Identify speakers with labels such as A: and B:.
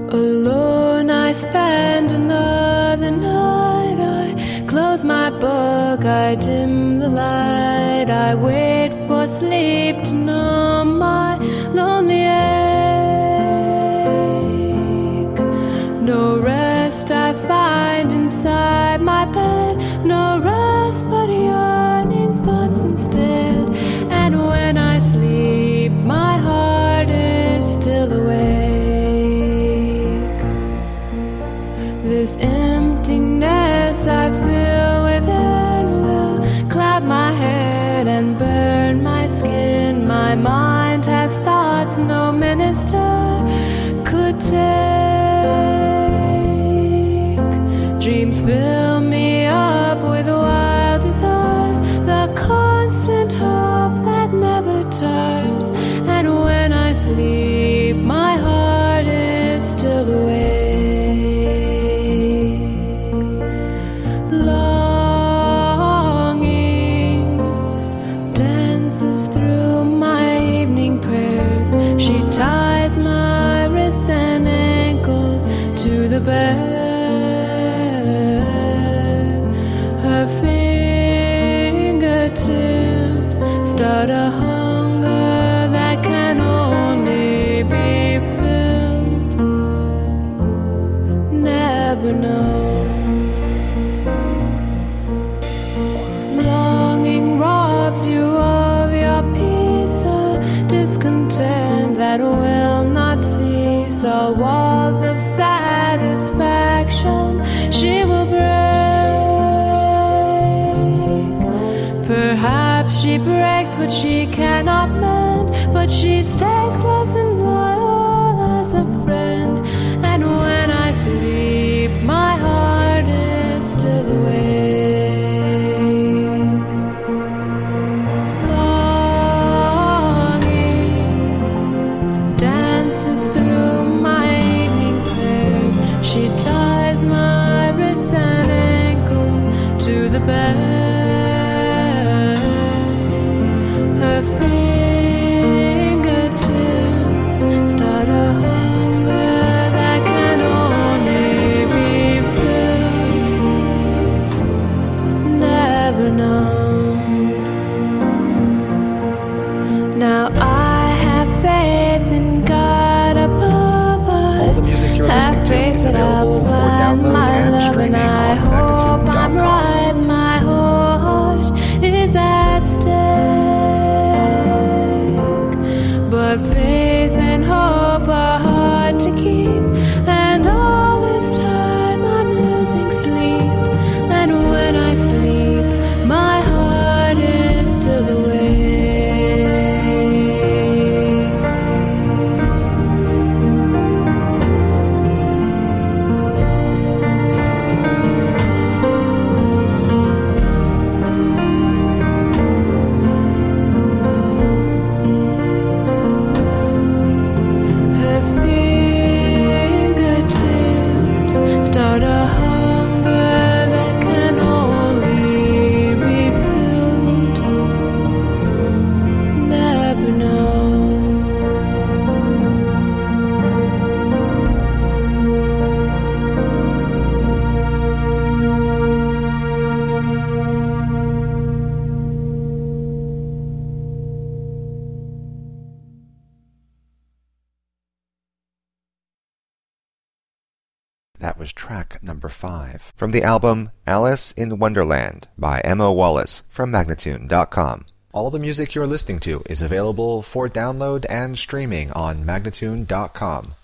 A: Alone I spend another night. I close my book, I dim the light. I wait for sleep to numb my lonely ache. No rest I find inside my bed, no rest but yawning thoughts instead. And when I sleep, my heart is still awake. This emptiness I feel within will cloud my head and burn my skin. My mind has thoughts no minister could take. Dreams fill me up with wild desires, the constant hope that never tires. And when I sleep, my heart is still awake. Longing dances through my evening prayers. She ties my wrists and ankles to the bed. Her fingertips start a hunger that can only be filled, never known. Longing robs you of your peace, a discontent that will not cease. All walls of satisfaction she will break. Perhaps she breaks what she cannot mend, but she stays close and loyal as a friend. And when I sleep, my heart is still awake. Longing dances through my evening prayers. She ties my wrists and ankles to the bed. Her fingertips start a hunger that can only be filled, never known. Now I have faith in God above.
B: All the music you're listening to is available for download and streaming on Magnitude.com.
A: Right, my whole heart is at stake, but faith and hope are hard to keep, and all this time I'm losing sleep. And when I sleep, my heart is still awake. Her fingertips start a hunger that can only be filled, never know.
B: That was track number 5 from the album Alice in Wonderland by Emma Wallace from Magnitude.com. All the music you're listening to is available for download and streaming on Magnitude.com.